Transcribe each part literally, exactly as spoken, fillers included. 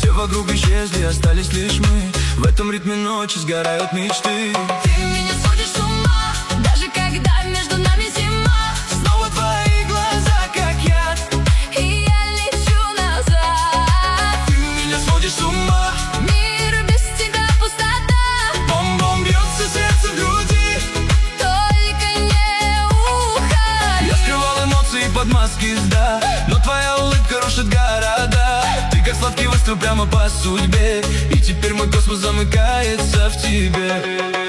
Все вокруг исчезли, остались лишь мы. В этом ритме ночи сгорают мечты. Ты меня сводишь с ума, даже когда между нами зима. Снова твои глаза, как яд, И я лечу назад. ты меня сводишь с ума. Мир без тебя пустота. Бом-бом бьется сердце в груди. Только не уходи. Я скрывал эмоции под маски льда, но твоя улыбка рушит города. Ты как сладкий выстрел прямо по судьбе, и теперь мой космос замыкается в тебе.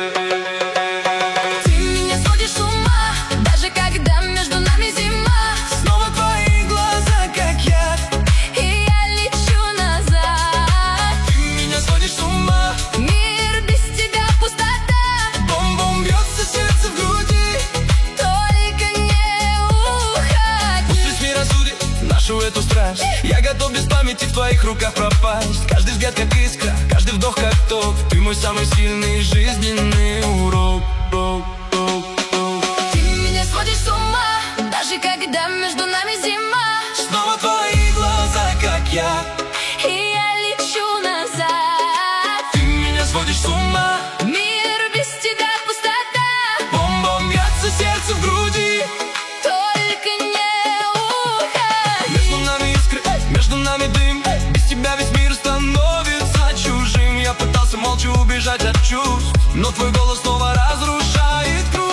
Ты меня сводишь с ума, даже когда между нами зима. Снова твои глаза, как яд, И я лечу назад. ты меня сводишь с ума. Мир без тебя пустота. Бом-бом бьется сердце в груди. Только не уходи. Пусть весь мир осудит нашу эту страсть. Я готов без памяти в твоих руках пропасть. Каждый взгляд как искра, каждый вдох как ток. Ты мой самый сильный жизненный урок. Рок, рок, рок. Ты меня сводишь с ума, даже когда между нами зима. Снова твои глаза, как я, И я лечу назад. ты меня сводишь с ума. Мир без тебя пустота. Бом-бом бьется сердце в груди. Только не уходи. Между нами искры, между нами дым. Без тебя весь мир становится чужим. Я пытался молча убежать от чувств, но твой голос снова разрушает круг.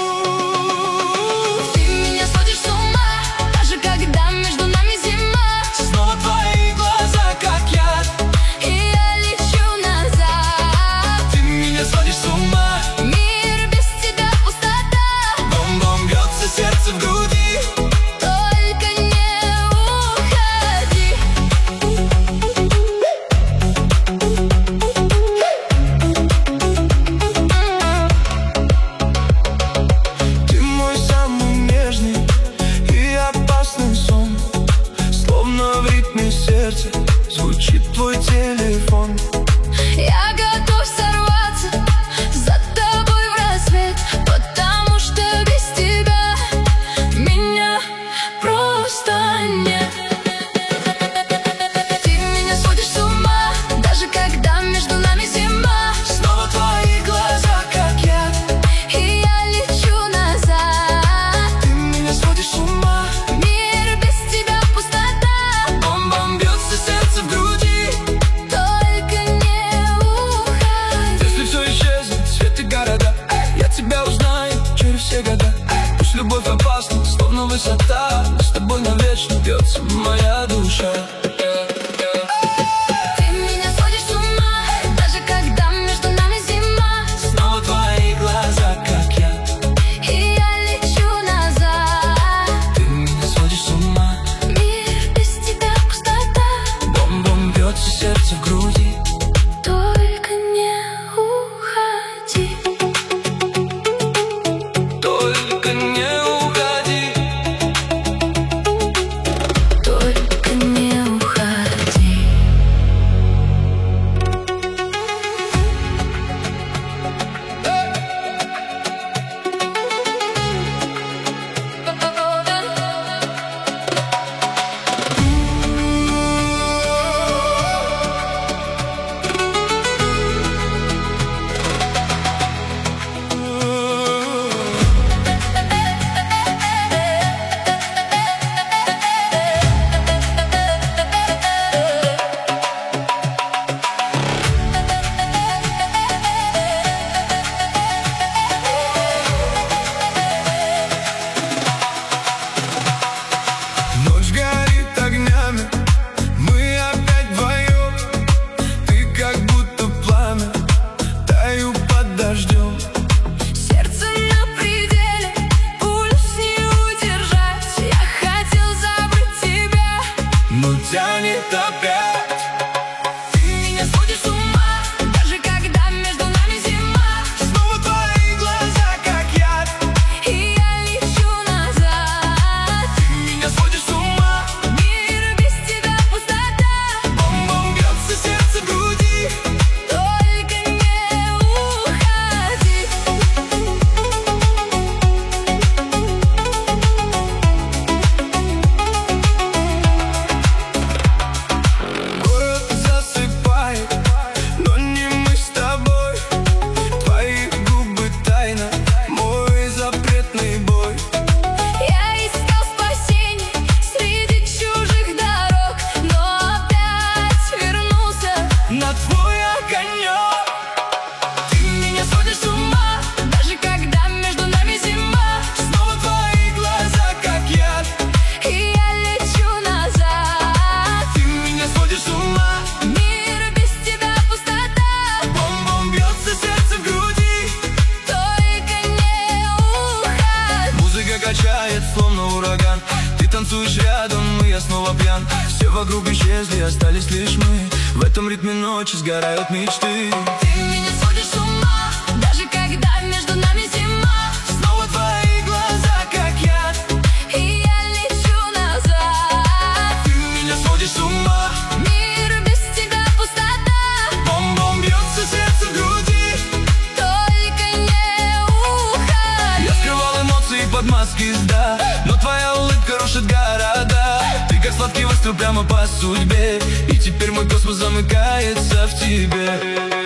Ты меня сводишь с ума, даже когда между нами зима. Снова твои глаза, как яд, И я лечу назад. ты меня сводишь с ума. Мир без тебя пустота. Бом-бом бьется сердце в груди. Только не уходи. конек. Ты меня сводишь с ума, Даже когда между нами зима, снова твои глаза, как яд. и я лечу назад. Ты меня сводишь с ума, Мир без тебя пустота, бом-бом бьется сердце в груди. только не уходи. Музыка качает, словно ураган. Ты танцуешь рядом, и я снова пьян. Все вокруг исчезли, остались лишь мы. В этом ритме ночи сгорают мечты. Ты меня сводишь с ума, даже когда между нами зима, Снова твои глаза, как яд. и я лечу назад. Ты меня сводишь с ума, Мир без тебя пустота, бом-бом бьется сердце в груди. только не уходи. Я скрывал эмоции под маской льда, но твоя улыбка рушит города. Ты как сладкий выстрел прямо по судьбе, и теперь мой космос замыкается в тебе.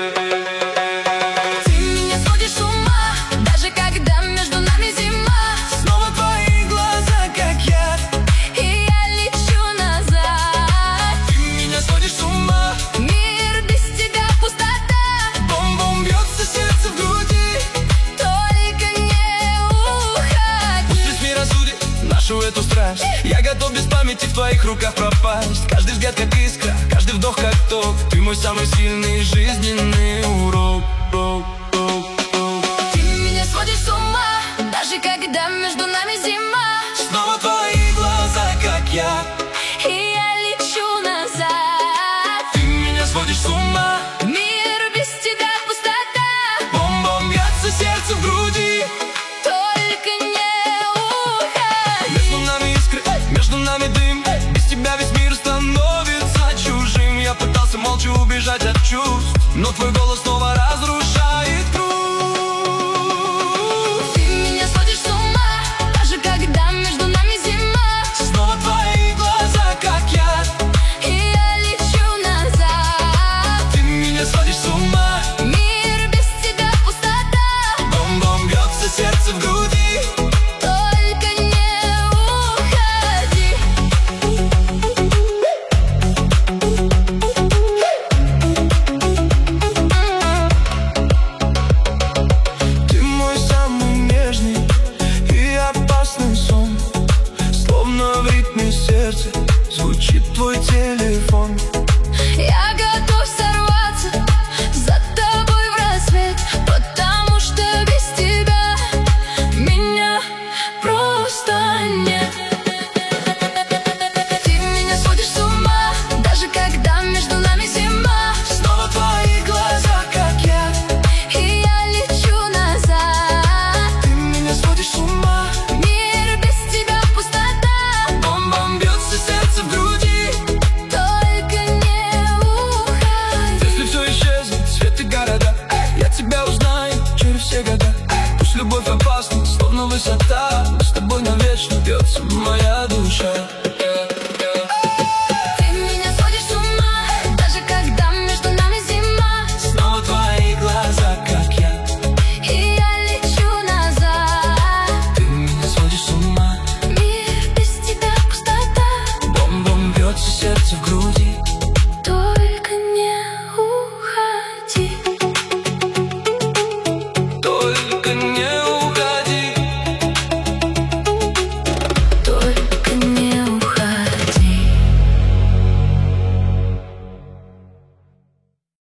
Ты меня сводишь с ума, даже когда между нами зима, Снова твои глаза, как яд. и я лечу назад. Ты меня сводишь с ума, Мир без тебя пустота, бом-бом бьется сердце в груди. только не уходи. Пусть весь мир осудит нашу эту страсть. Я готов без памяти в твоих руках пропасть. Каждый взгляд как искра, каждый вдох как ток. Ты мой самый сильный жизненный урок. Рок, рок, рок. Ты меня сводишь с ума, даже когда между нами зима, Снова твои глаза, как я. и я лечу назад. Ты меня сводишь с ума, Мир без тебя пустота, бом-бом бьется сердце в груди. только не уходи. Между нами искры, между нами дым. Без тебя весь мир становится чужим. Я пытался молча убежать от чувств, но твой голос снова разрушает круг. Ты меня сводишь с ума, даже когда между нами зима, Снова твои глаза, как яд. и я лечу назад. Ты меня сводишь с ума,